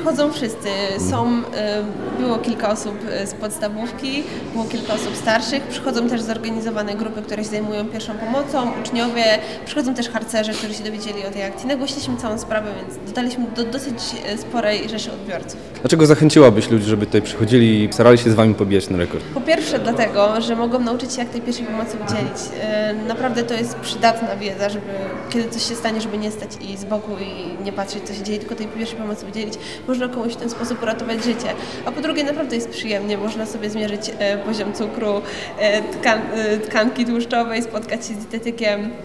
przychodzą wszyscy. Było kilka osób z podstawówki, było kilka osób starszych, przychodzą też zorganizowane grupy, które się zajmują pierwszą pomocą, uczniowie, przychodzą też harcerze, którzy się dowiedzieli o tej akcji. Nagłośniliśmy całą sprawę, więc dotarliśmy do dosyć sporej rzeszy odbiorców. Dlaczego zachęciłabyś ludzi, żeby tutaj przychodzili i starali się z Wami pobijać ten rekord? Po pierwsze dlatego, że mogą nauczyć się, jak tej pierwszej pomocy udzielić. Naprawdę to jest przydatna wiedza, żeby kiedy coś się stanie, żeby nie stać i z boku i nie patrzeć, co się dzieje, tylko tej pierwszej pomocy udzielić. Można komuś w ten sposób uratować życie. A po drugie, naprawdę jest przyjemnie. Można sobie zmierzyć poziom cukru, tkanki tłuszczowej, spotkać się z dietetykiem.